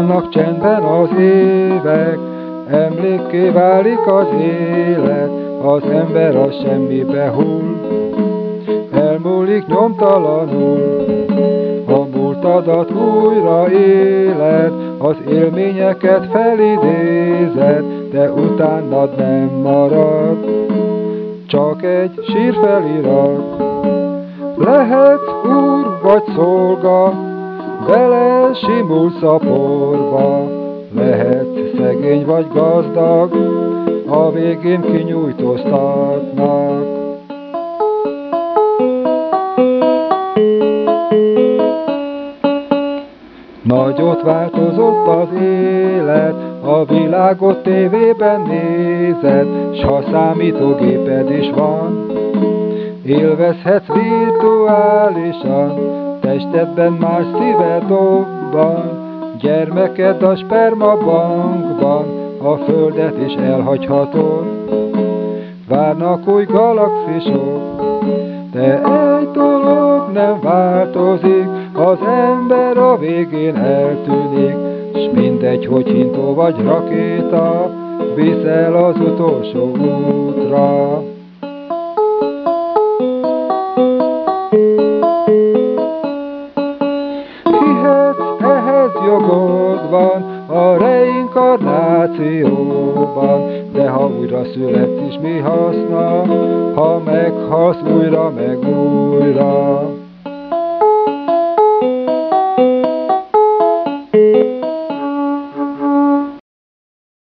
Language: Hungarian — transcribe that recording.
Telnek csendben az évek, emlékké válik az élet, az ember a semmibe hull, elmúlik nyomtalanul. A múltadat újra éled, az élményeket felidézed, de utánad nem marad, csak egy sírfelirat. Lehetsz úr vagy szolga, bele simulsz a porba, lehetsz szegény vagy gazdag, a végén kinyújtóztatnak. Nagyot változott az élet, a világot tévében nézed, s ha számítógéped is van, élvezhetsz virtuálisan, testedben más szíved dobban, gyermeked a spermabankban, a földet is elhagyhatod. Várnak új galaxisok, de egy dolog nem változik, az ember a végén eltűnik, s mindegy, hogy hintó vagy rakéta, viszel az utolsó útra. Hihetsz, ehhez jogod van a reinkarnációban, de ha újra születsz is, mi haszna, ha meghalsz újra meg újra.